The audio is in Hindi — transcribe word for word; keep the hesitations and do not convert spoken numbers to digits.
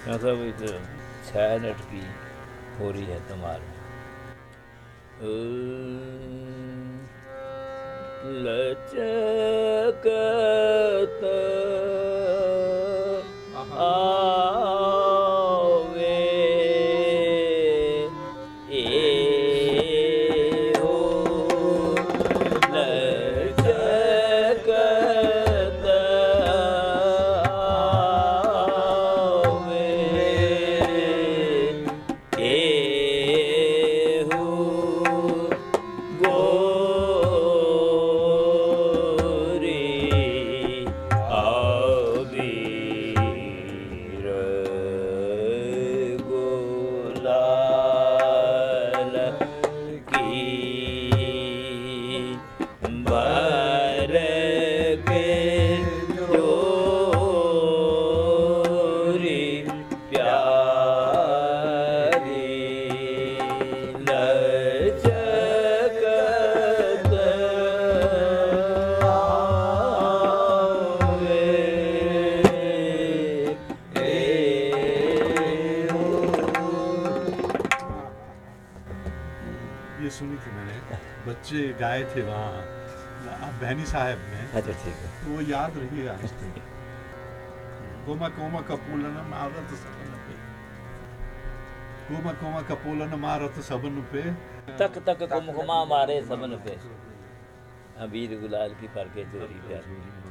मतलब इधर छह मिनट की हो रही है तुम्हारे लचकत आवे ए हो लचकत आवे ए हो ये सुनी थी मैंने, बच्चे गाए थे वहाँ बहनी साहब में। अच्छा ठीक है, तो वो याद रही आज तक। कोमा कोमा कपूलन मारत सबन पे, कोमा कोमा कपूलन मारत सबन पे, तक तक कुमकुमा मारे सबन पे, वीर गुलाल की पर के चोरी प्यार।